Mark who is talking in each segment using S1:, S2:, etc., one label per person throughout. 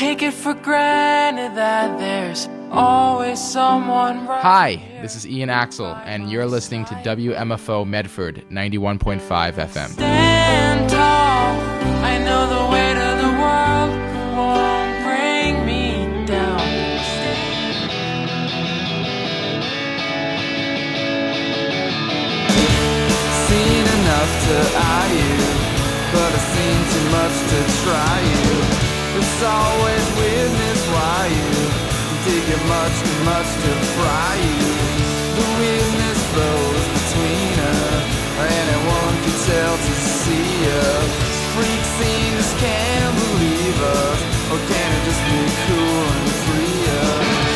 S1: take it for granted that there's always someone right.
S2: Hi, this is Ian Axel, and you're listening to WMFO Medford 91.5 FM.
S1: Stand tall, I know the weight of the world won't bring me down. Seen enough to eye you, but I've seen too much to try you. It's always weirdness why you take it much too much to fry you. The weirdness flows between us, anyone can tell to see us. Freak scene just can't believe us, or can it just be cool and free us?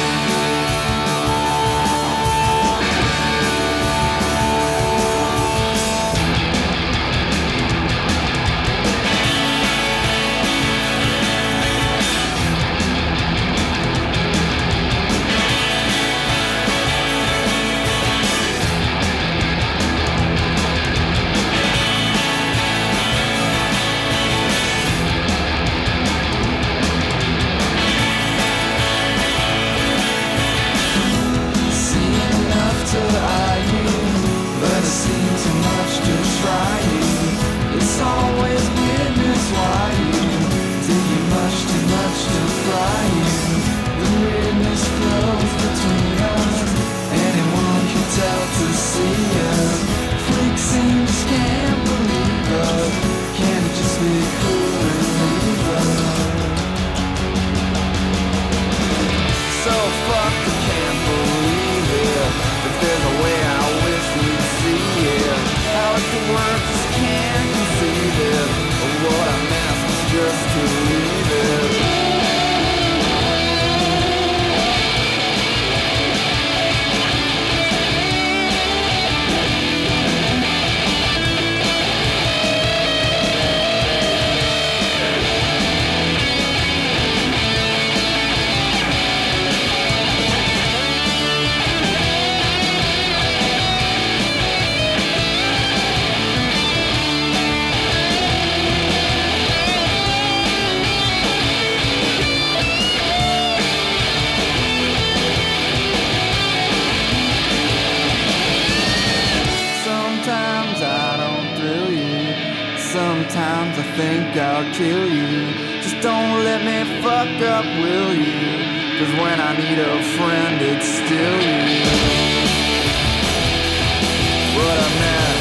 S1: Sometimes I think I'll kill you. Just don't let me fuck up, will you? 'Cause when I need a friend, it's still you. What a mess.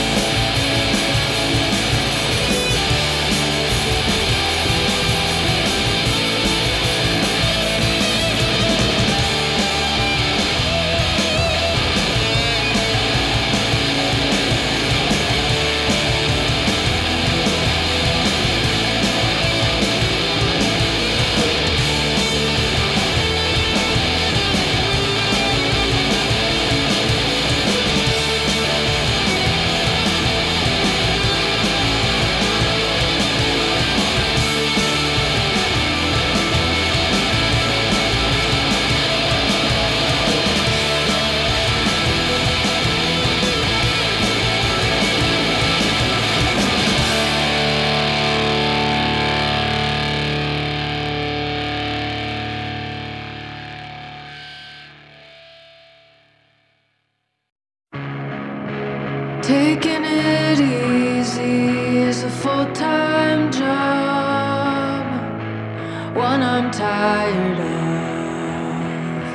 S3: Taking it easy is a full-time job, one I'm tired of,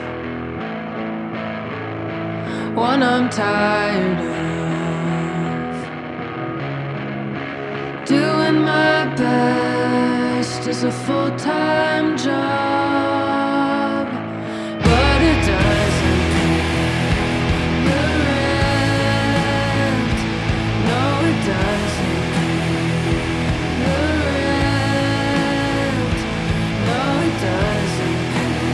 S3: one I'm tired of. Doing my best is a full-time job, but it doesn't pay the rent. No, it doesn't pay the rent. No, it doesn't pay.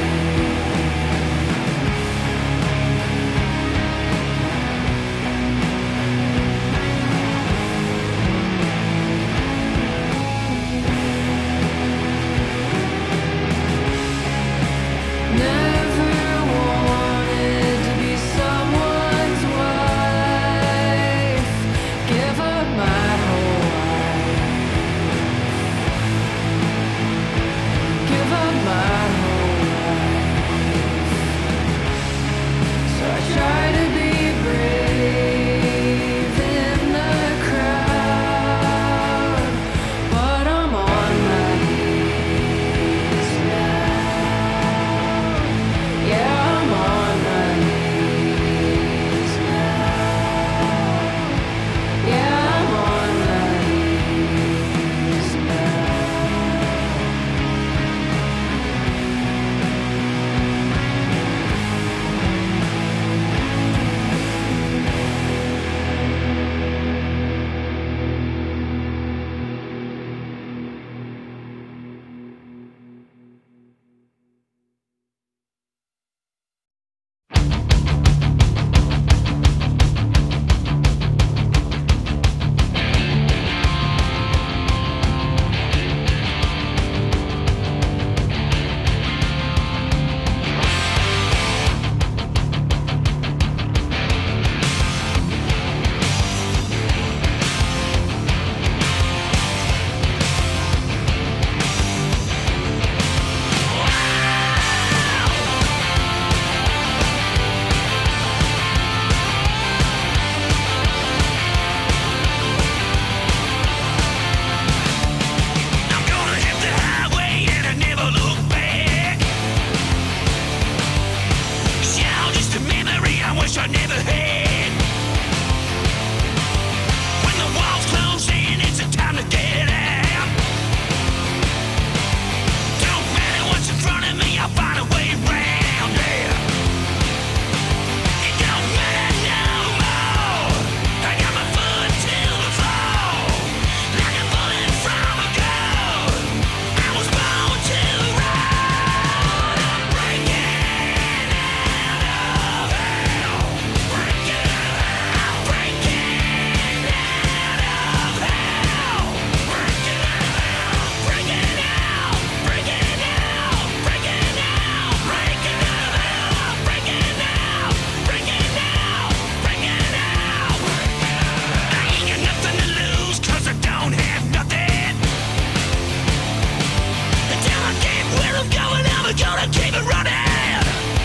S4: I'm gonna keep it running.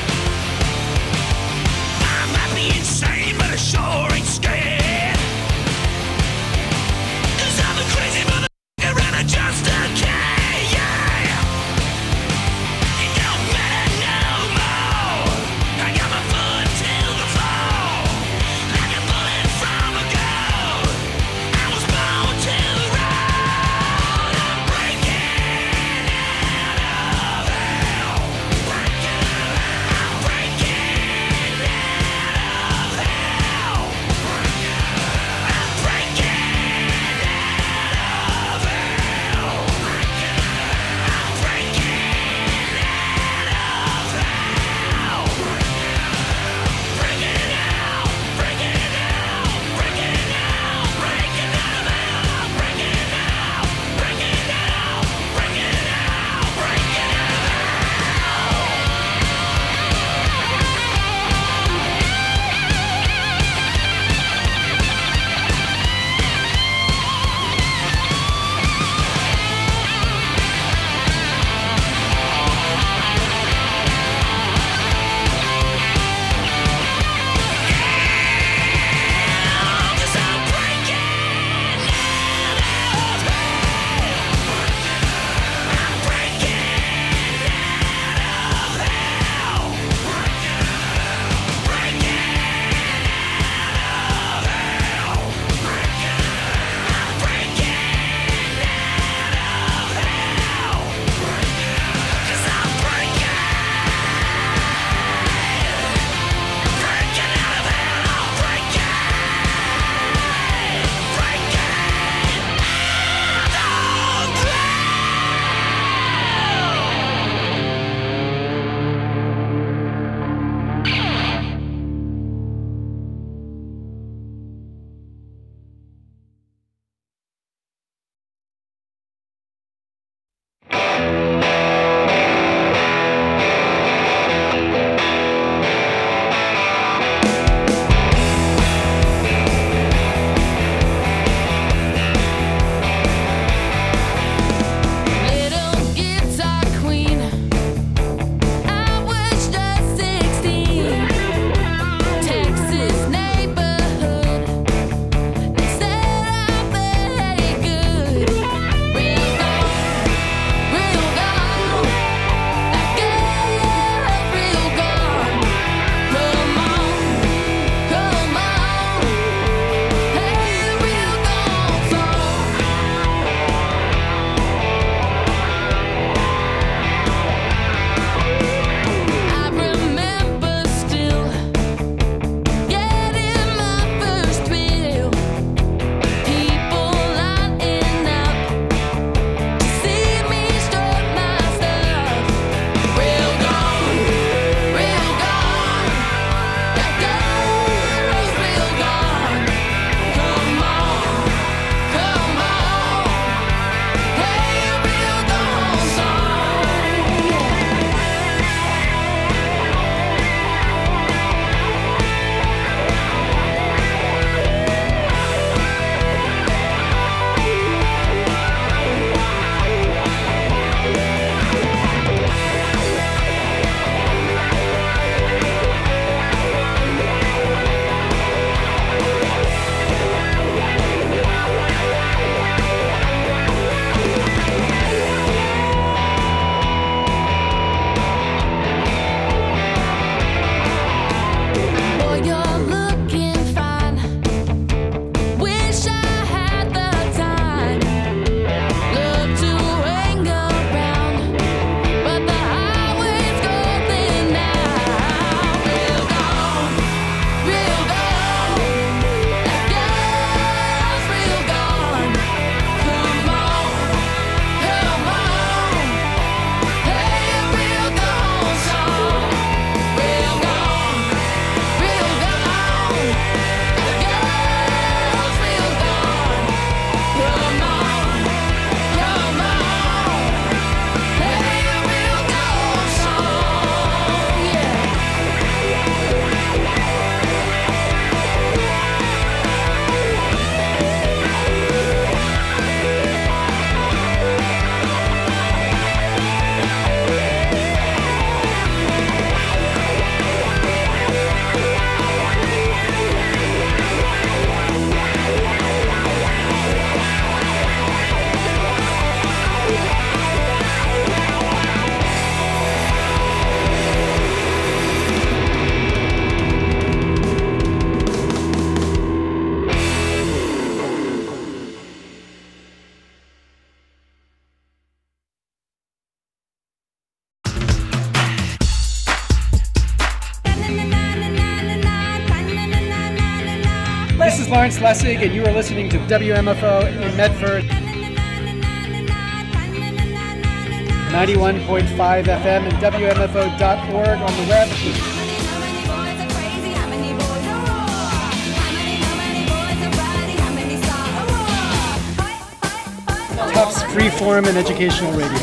S4: I might be insane, but I sure ain't scared. 'Cause I'm a crazy motherfucker and I just don't care, yeah. It don't matter no more. I got my foot till the floor, like a bullet from a gun. I was born to run. I'm breaking out of hell, breaking
S5: Lawrence Lessig, and you are listening to WMFO in Medford. 91.5 FM and WMFO.org on the web. Tufts Freeform and Educational Radio.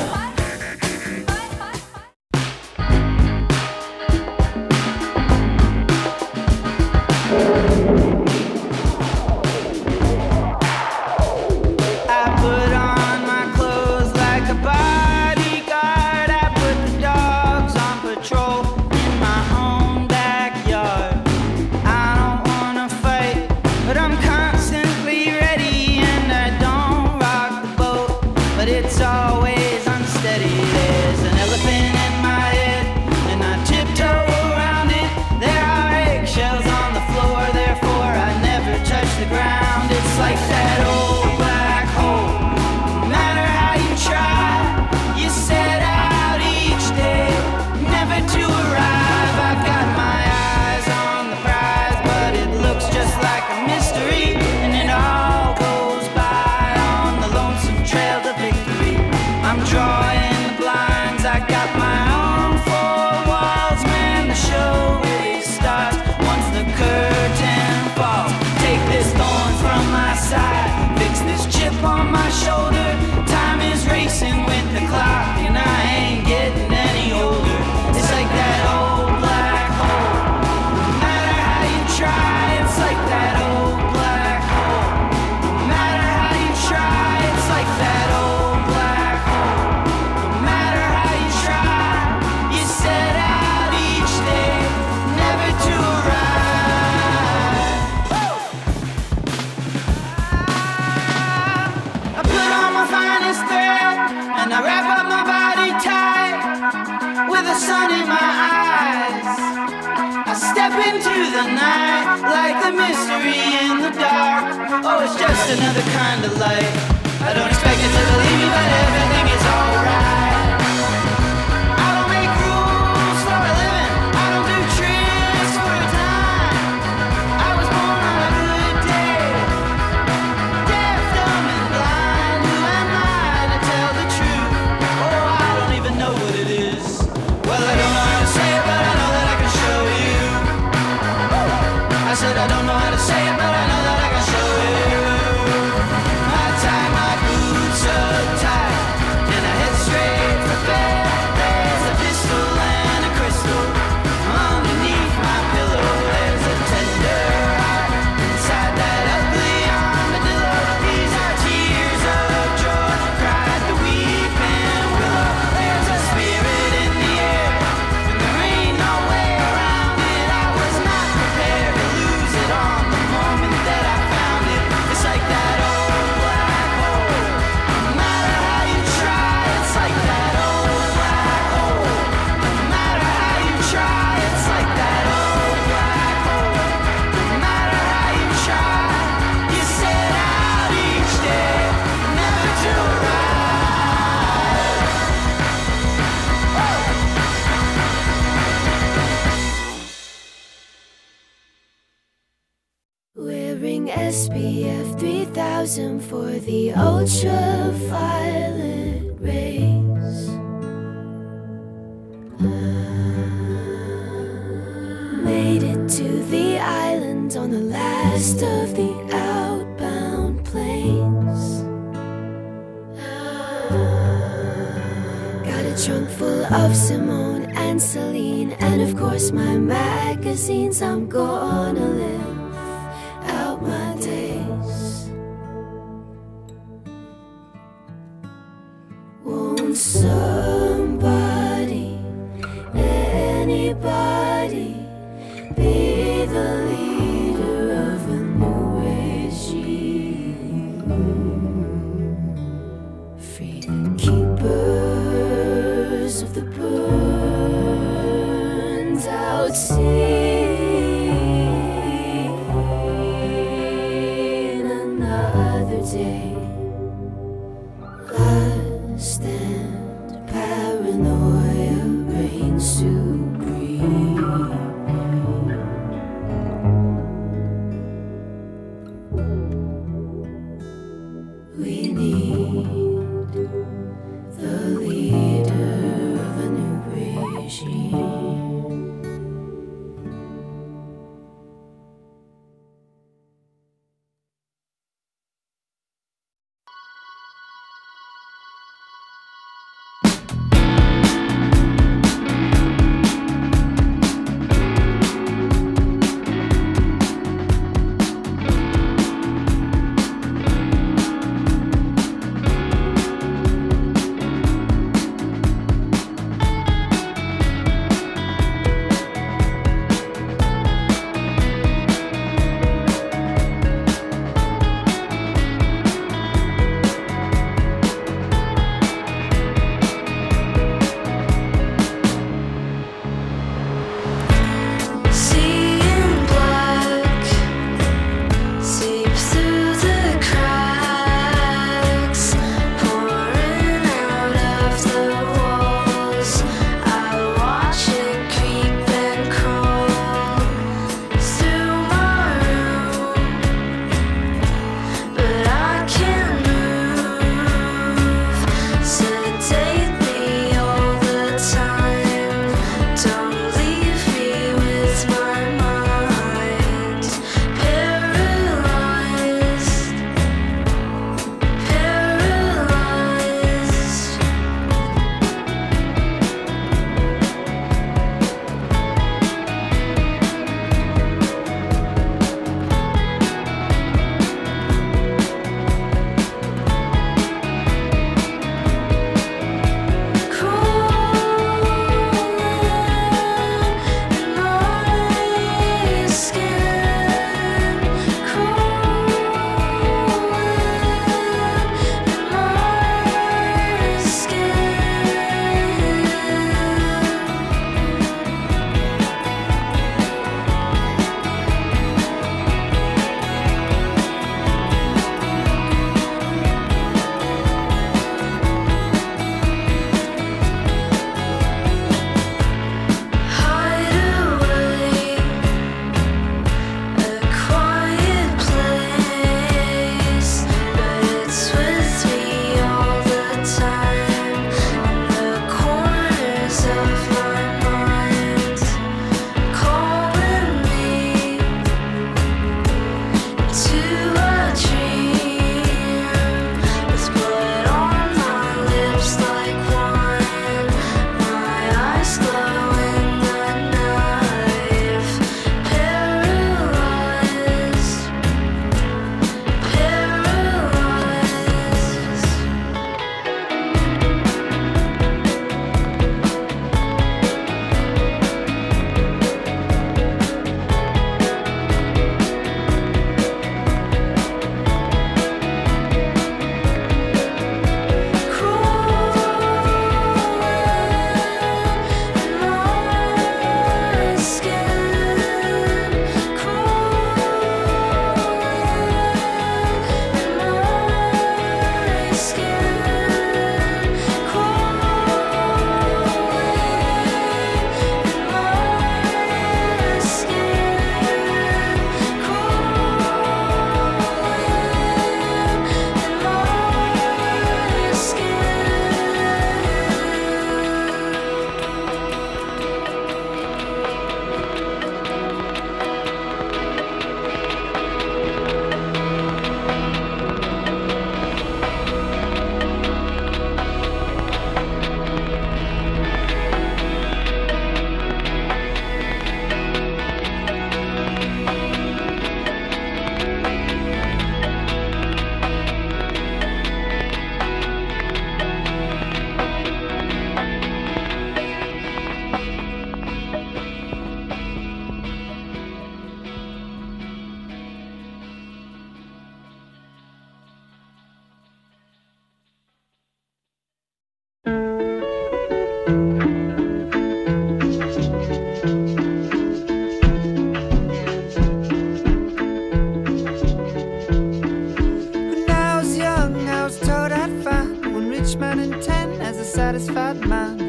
S6: Another kind of light. I don't expect it to believe me, but everything is alright. I don't make rules for a living. I don't do tricks for a dime. I was born on a good day, deaf, dumb, and blind. Who am I to tell the truth? Oh, I don't even know what it is. Well, I don't know how to say it, but I know that I can show you. I said I don't know how to say it, but I know that I can show you. SPF 3000 for the ultraviolet rays. Made it to the island on the last of the outbound planes. Got a trunk full of Simone and Celine, and of course my magazines. I'm gonna live out my days. Won't somebody, anybody, be the leader of a new regime? Freedom keepers of the burned out sea. Day, lust and paranoia reign supreme.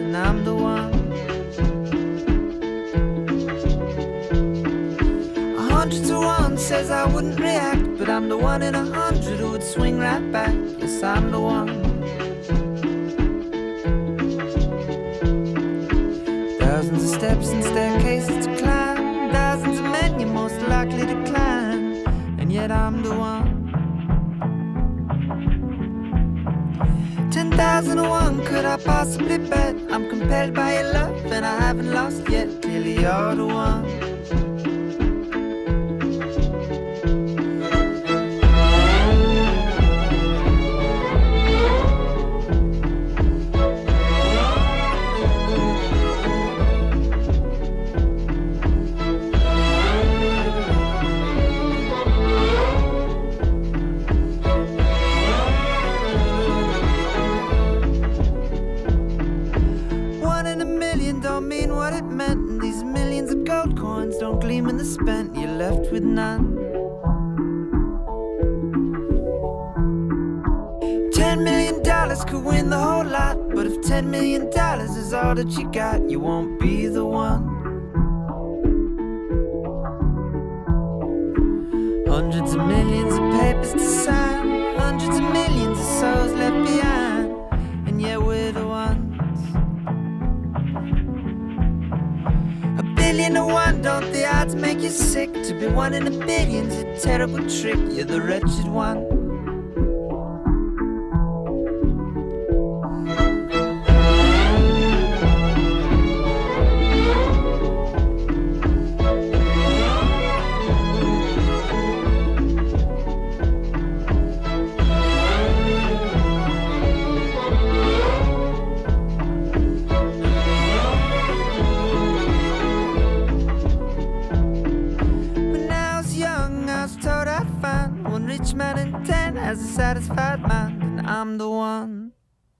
S6: and I'm the one. 100 to 1 says I wouldn't react, but I'm the 1 in 100 who would swing right back. Yes, I'm the one. Thousands of steps and staircases to climb, thousands of men you're most likely to climb, and yet I'm the one. 10,001 could I possibly bet? I'm compelled by your love and I haven't lost yet. Clearly you're the one. Don't gleam in the spent, you're left with none. 10 million dollars could win the whole lot, but if 10 million dollars is all that you got, you won't be the one. Hundreds of millions of papers to sign, hundreds of millions of souls left behind, and yet we're the ones. 1,000,000,000 to 1, don't the odds make you sick? To be 1 in a billion's a terrible trick, you're the wretched one. Rich man in 10 has a satisfied mind, and I'm the one.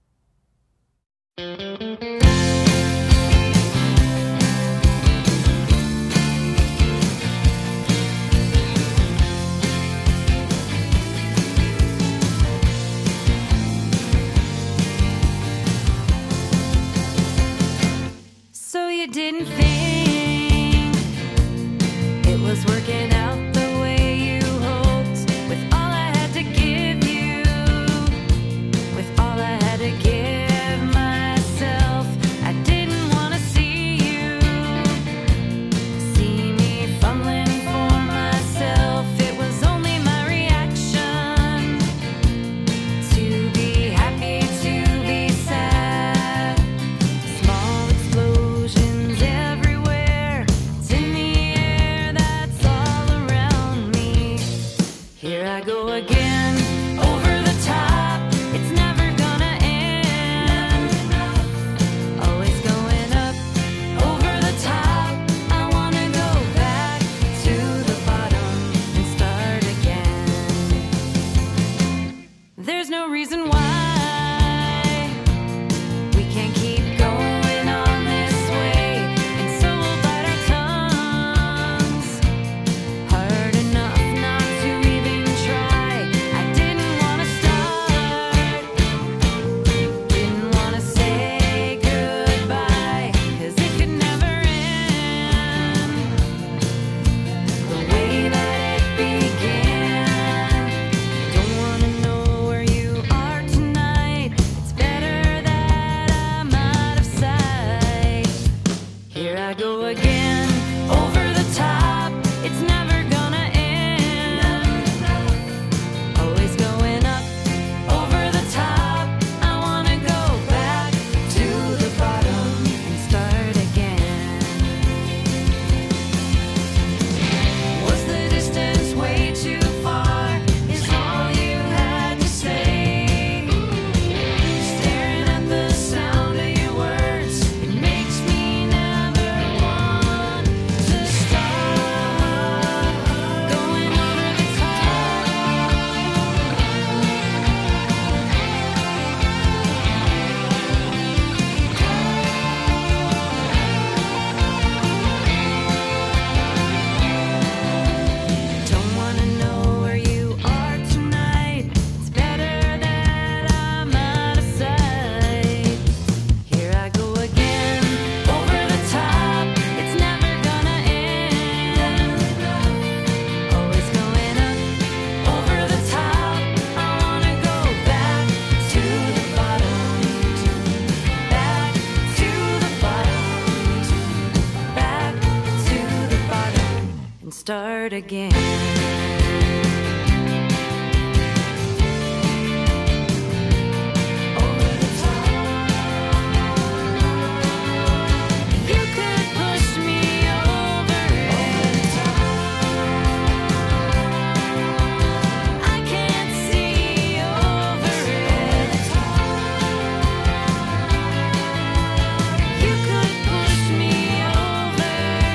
S3: So you didn't think it was working out the way you hoped, with all I had to give you, with all I had to give myself. I didn't want to see you, see me fumbling for myself. It was only my reaction to be happy, to be sad. Small explosions every hurt again. You could push me over it. I can't see over it. You could push me over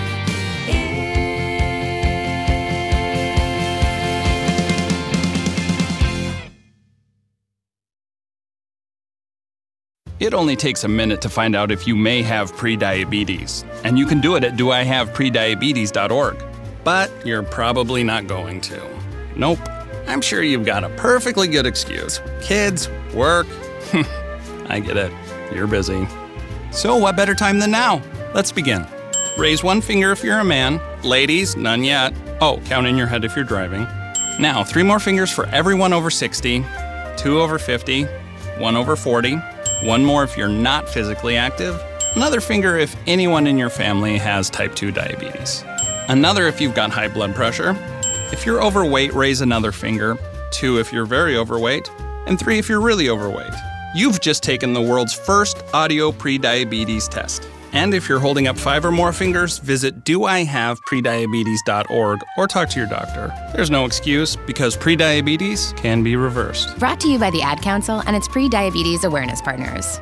S7: It only takes a minute to find out if you may have prediabetes, and you can do it at doihaveprediabetes.org. But you're probably not going to. Nope. I'm sure you've got a perfectly good excuse. Kids, work. I get it. You're busy. So what better time than now? Let's begin. Raise one finger if you're a man. Ladies, none yet. Oh, count in your head if you're driving. Now, 3 more fingers for everyone over 60, 2 over 50, 1 over 40, 1 more if you're not physically active, another finger if anyone in your family has type 2 diabetes, another if you've got high blood pressure. If you're overweight, raise another finger, 2 if you're very overweight, and 3 if you're really overweight. You've just taken the world's first audio prediabetes test. And if you're holding up 5 or more fingers, visit doihaveprediabetes.org or talk to your doctor. There's no excuse because prediabetes can be reversed.
S8: Brought to you by the Ad Council and its pre-diabetes awareness partners.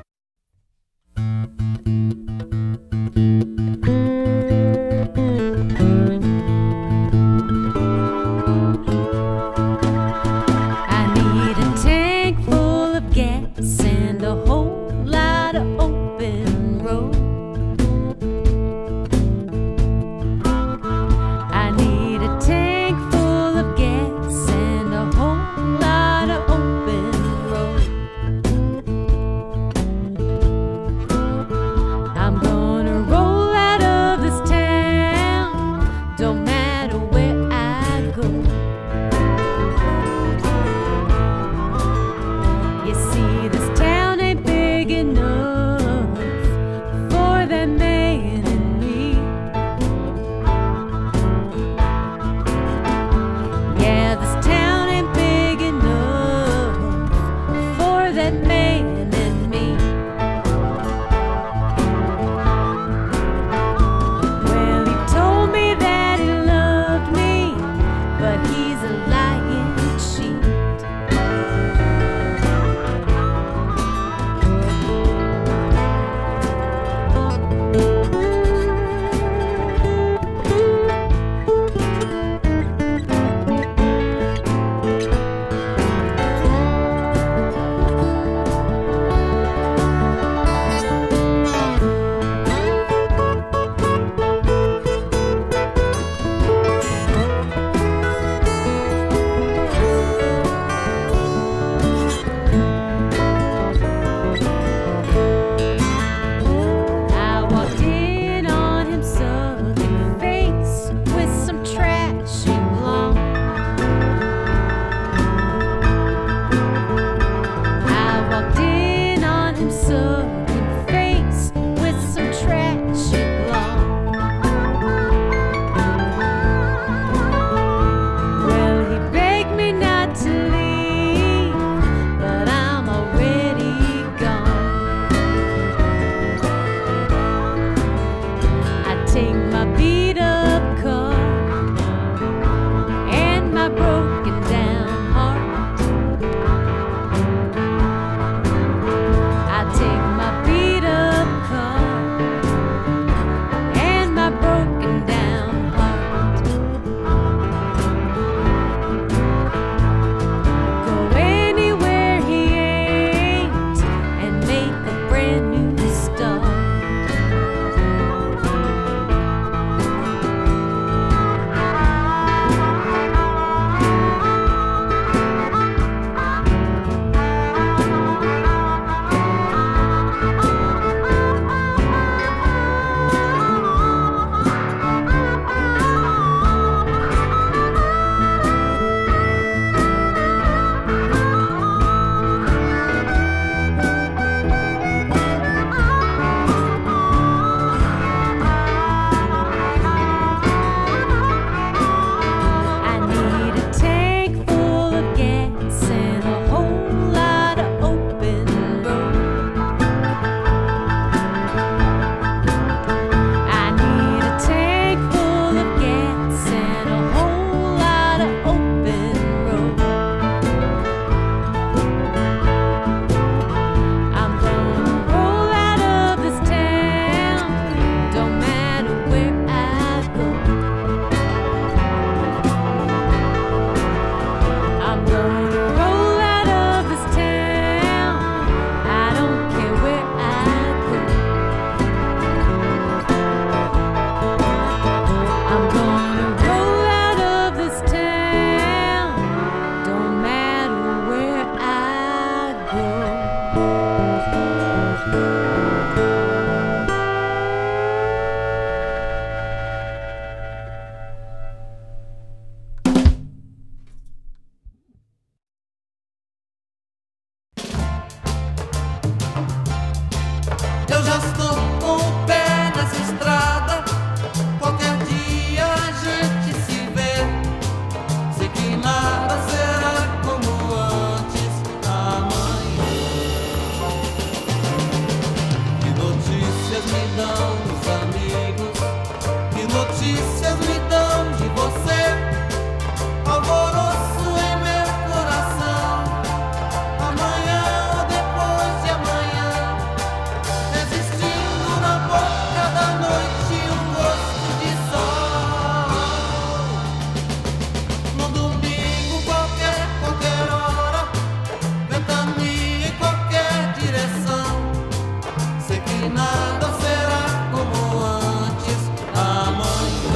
S3: I need a tank full of gas and a whole lot of open road. I need a tank full of gas and a whole lot of open road.
S6: nada será como antes amanhã.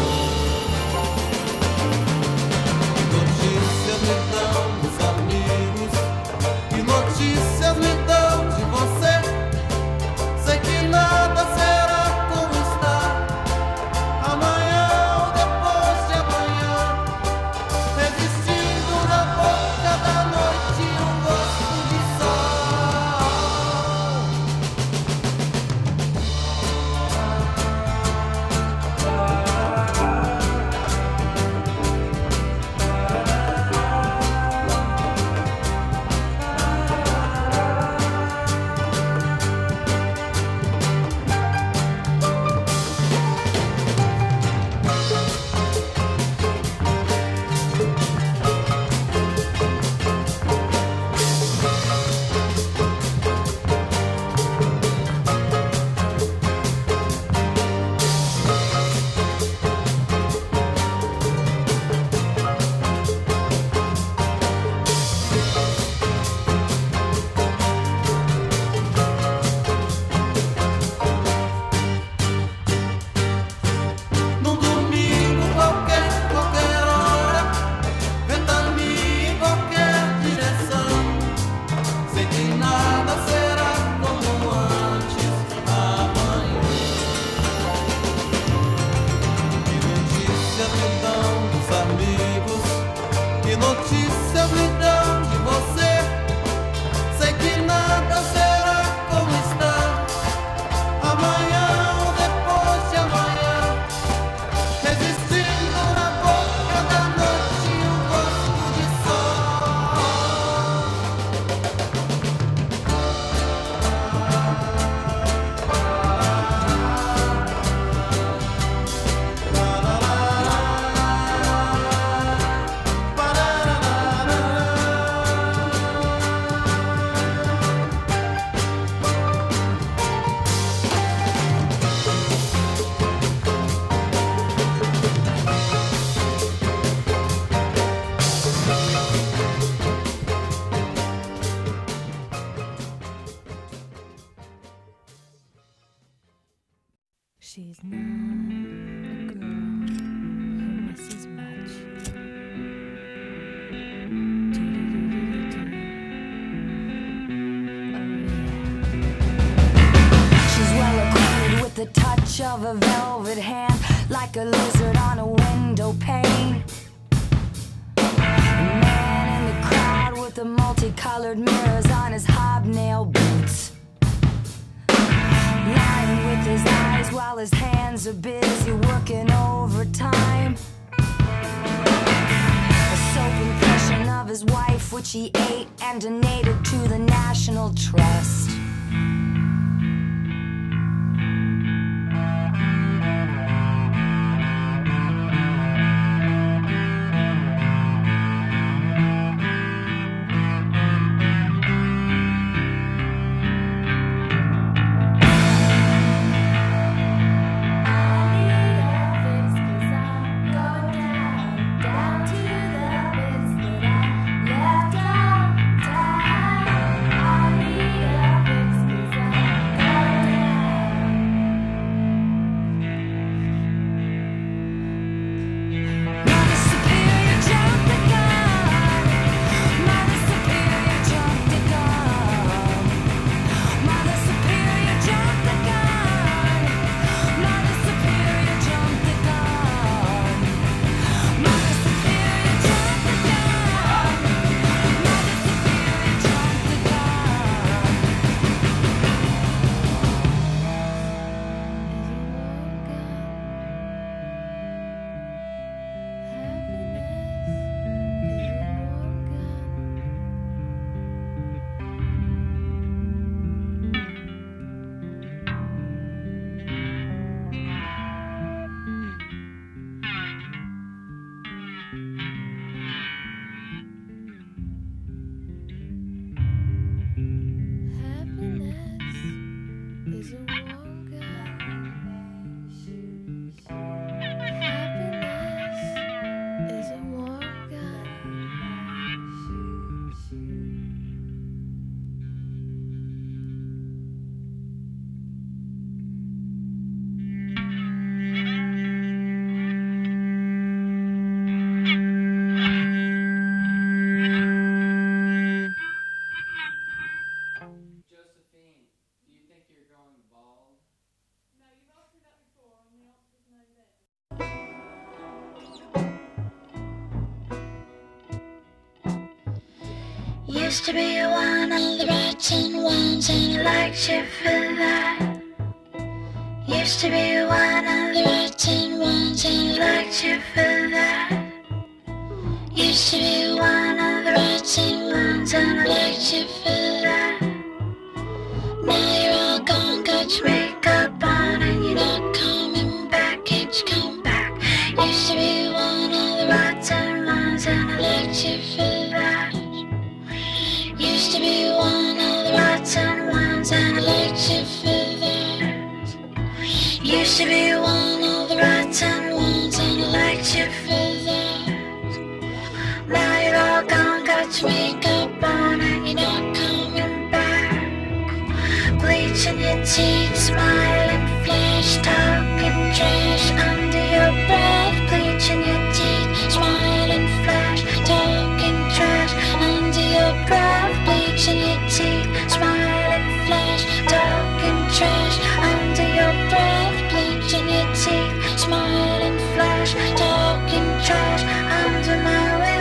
S6: Notícias me dão dos amigos, que notícias me dão de você. Sei que nada será como está amanhã ou depois de amanhã, resistindo na boca da noite um gosto de sol. Num domingo qualquer hora, ventania em qualquer direção. Sei que nada será como antes amanhã. Que notícias me dão dos amigos, que notícias me dão de você. Sei que nada será como está amanhã ou depois de amanhã, resistindo na boca da noite um gosto de sol.
S3: She's not a girl who misses much. She's well acquainted with the touch of a velvet hand, like a lizard on a window pane. A man in the crowd with the multicolored mirrors on his hobnail boots, lying with his eyes while his hands are busy working overtime. A soap impression of his wife, which he ate and donated to the National Trust. Down to the bits that I left out. I need a fix.
S9: Used to be one of the rotten ones, and I liked you for that. Used to be one of the rotten ones, and I liked you for that. Used to be one of the rotten ones, and I liked you for that. Now you're all gone, got your makeup on, and you're not coming back. Can't you come back? Used to be one of the rotten ones, and I liked you for that. Used to be one of the rotten ones, and I liked you for that. Used to be one of the rotten ones, and I liked you for that. Now you're all gone, got your makeup on, and you're not coming back. Bleaching your teeth, smiling, flash, talking trash under your breath. Bleaching your teeth, smiling, flash, talking trash under your breath. Bleaching your teeth, smiling, flash, talking trash under your breath. Bleaching your teeth, smiling, flash, talking trash under my window.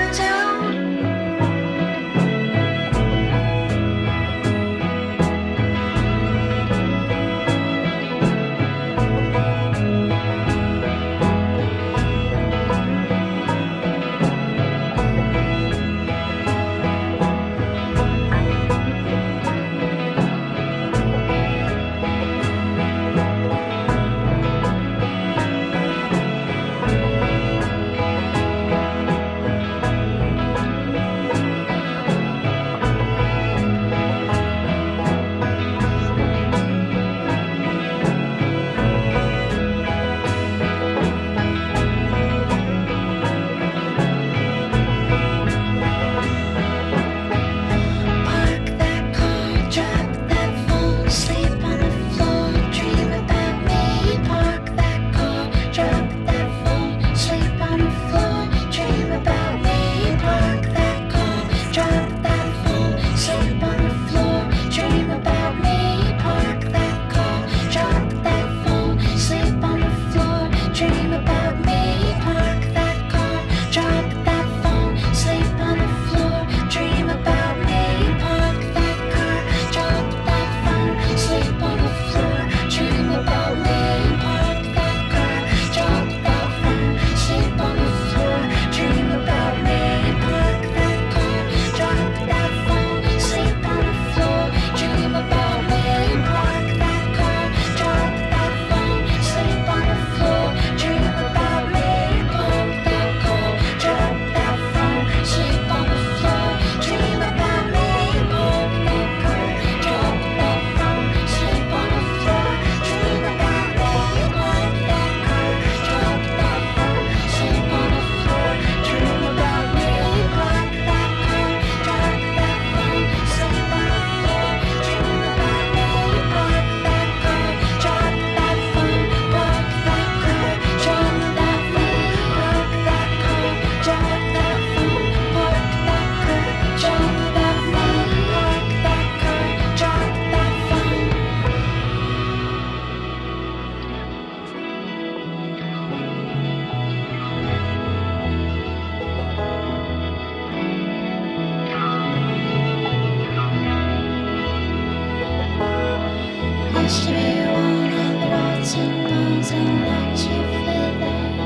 S9: Used to be one of the rotten ones, and I liked you for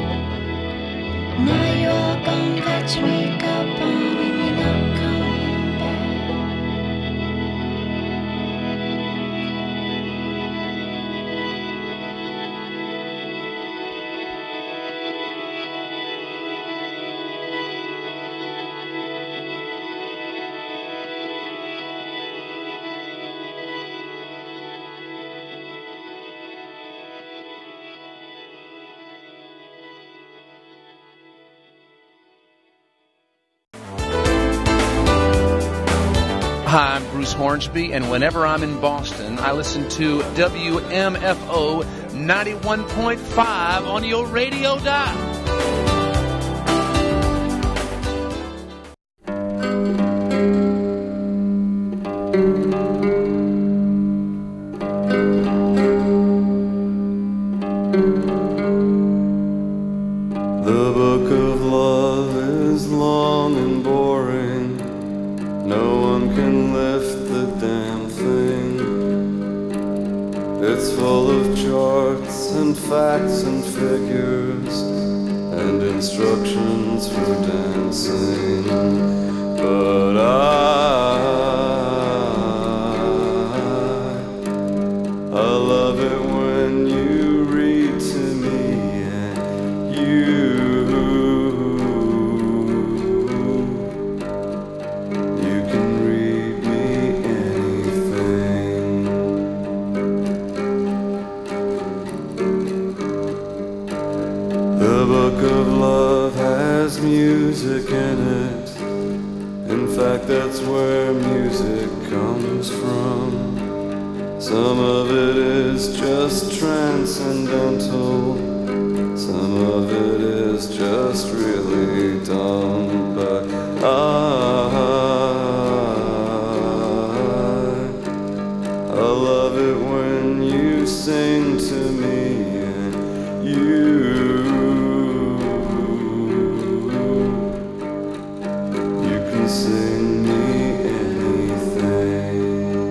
S9: that. Now you're all gone, got your makeup on, and you're not coming back.
S10: Hi, I'm Bruce Hornsby, and whenever I'm in Boston, I listen to WMFO 91.5 on your radio dial.
S11: The book of love is long and boring. No one dates and facts and figures and instructions for dancing. But I love it when you read to me and you can read me anything. The book of love has music in it. In fact, that's where music comes from. Some of it is just transcendental. Some of it is just really dumb. But I love it when you sing to me and you can sing me anything.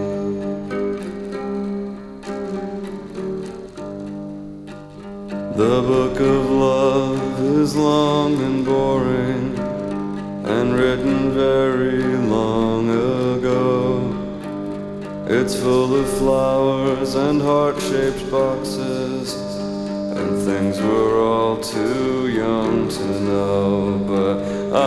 S11: The book of love is long and boring and written very long ago. It's full of flowers and heart-shaped boxes and things we're all too young to know. But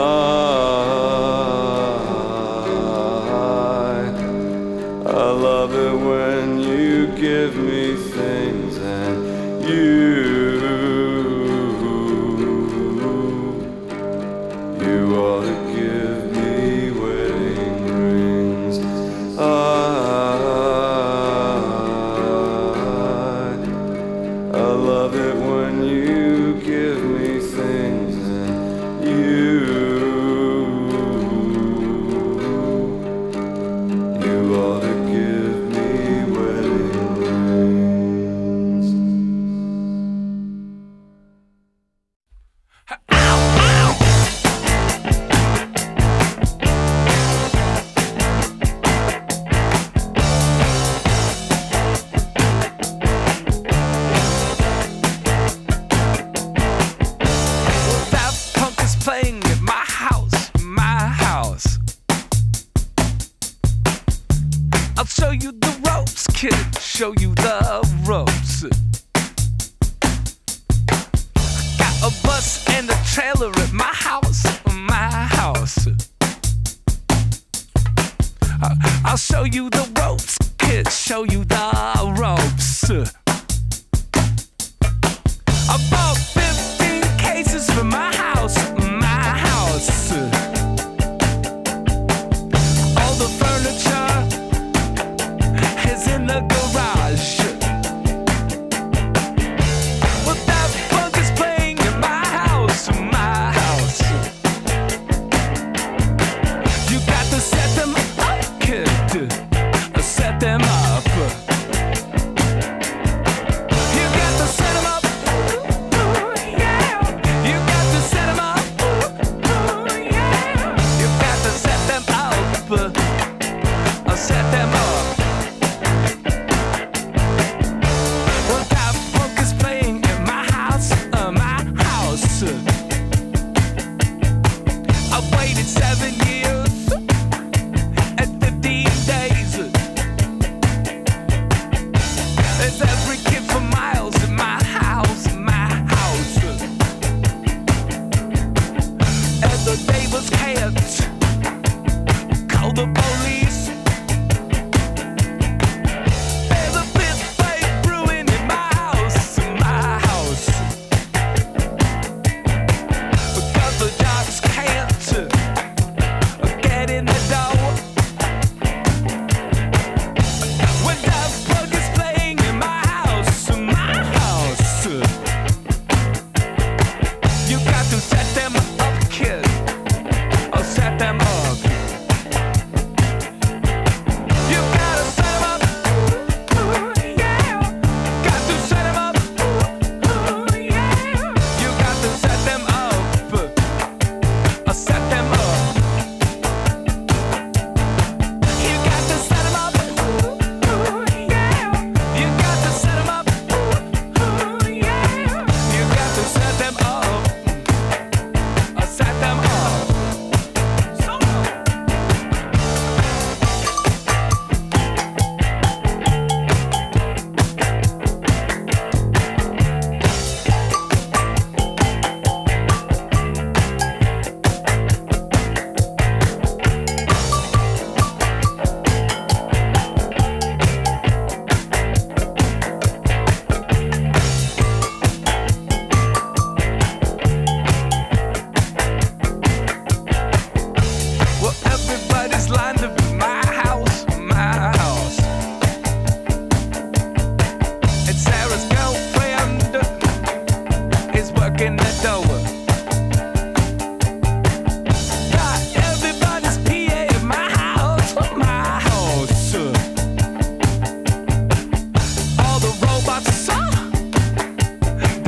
S11: I love it when you give me things and you ought to give me wedding rings. I love it when you give me things and you ought to give me wedding rings.
S12: I'll show you the ropes, kid, show you the ropes. I got a bus and a trailer at my house, I'll show you the ropes, kid, show you the ropes. I bought 15 cases for my house, All the furniture is in the garage. Well, that bug is playing in my house, You got to set them up, kid, set them up.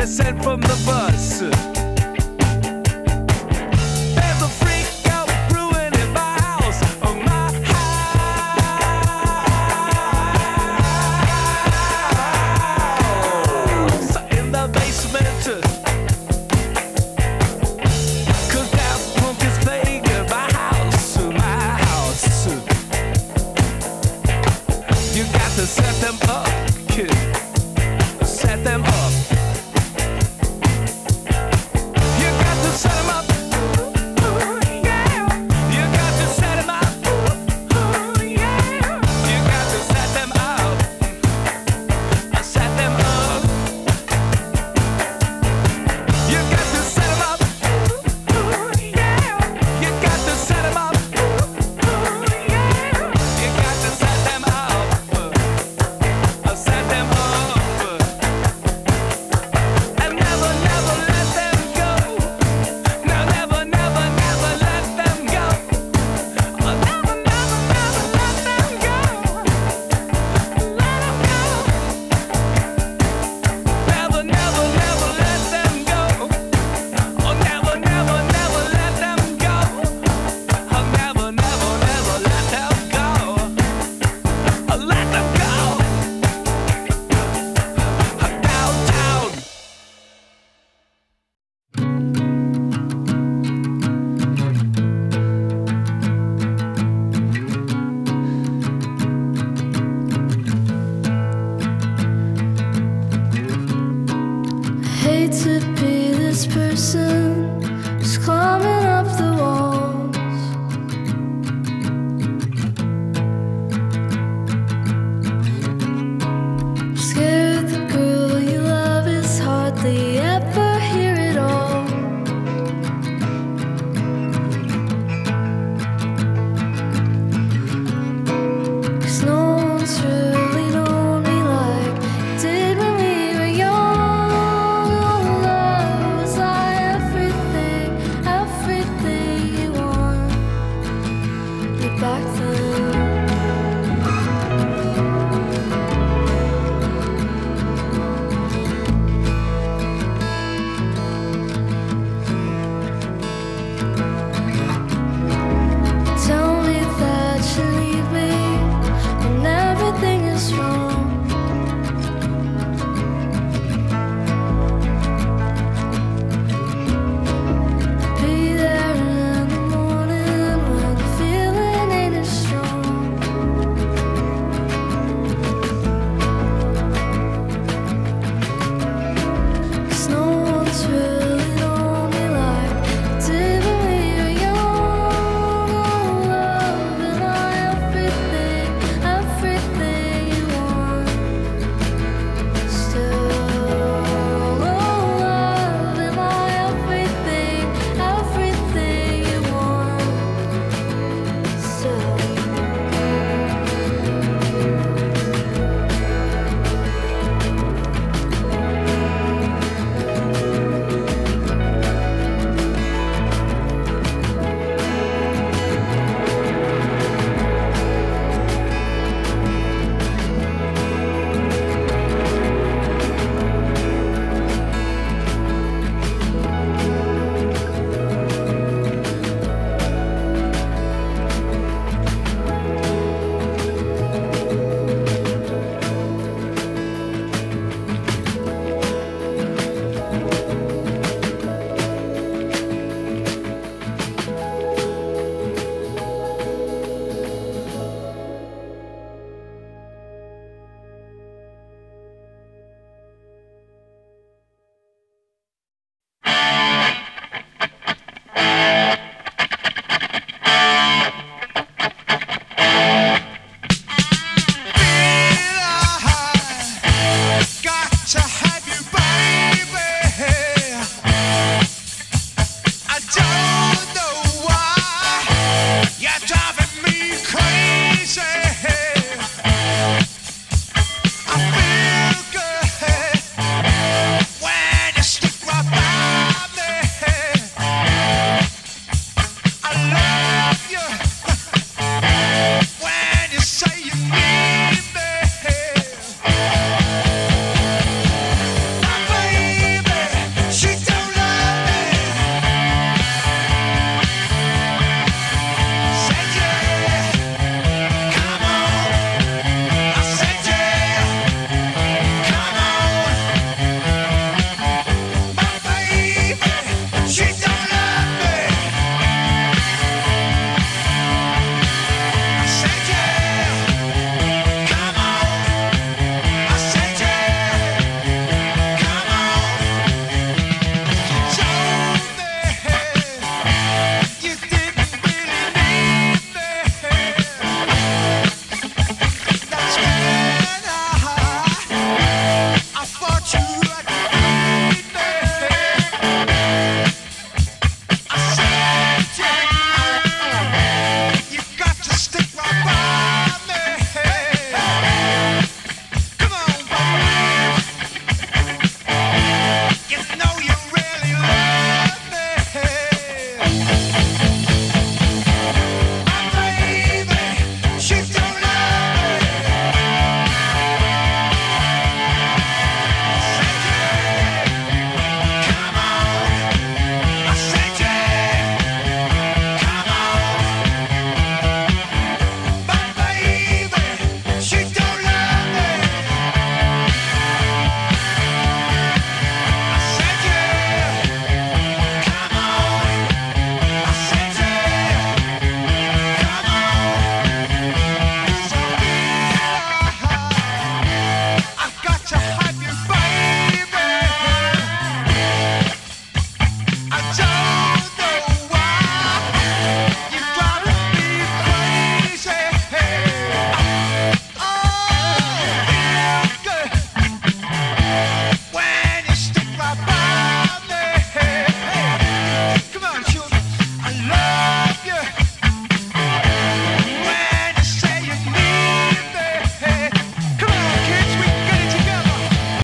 S12: descend from the bus.